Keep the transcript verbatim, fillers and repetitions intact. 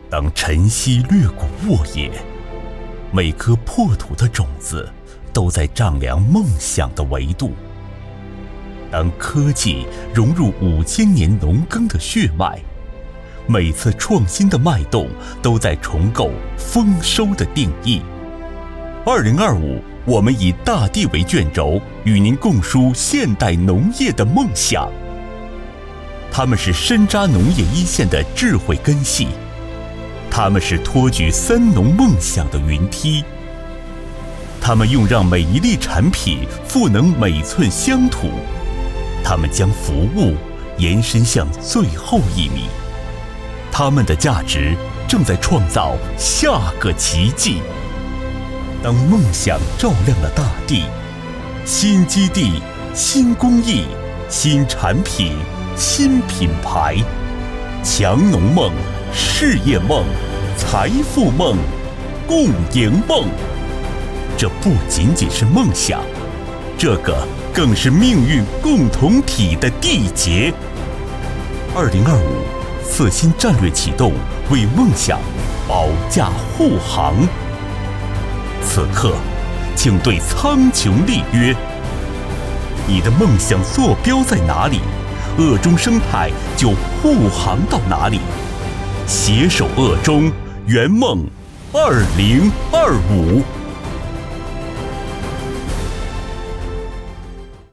当晨曦掠过沃野，每颗破土的种子都在丈量梦想的维度。当科技融入五千年农耕的血脉，每次创新的脉动都在重构丰收的定义。二零二五，我们以大地为卷轴，与您共书现代农业的梦想。他们是深扎农业一线的智慧根系，他们是托举三农梦想的云梯，他们用让每一粒产品赋能每寸乡土，他们将服务延伸向最后一米，他们的价值正在创造下个奇迹。当梦想照亮了大地，新基地、新工艺、新产品、新品牌，强农梦、事业梦、财富梦、共赢梦。这不仅仅是梦想，这个更是命运共同体的缔结。二零二五，四新战略启动，为梦想保驾护航。此刻，请对苍穹立约：你的梦想坐标在哪里，鄂中生态就护航到哪里。携手鄂中，圆梦二零二五。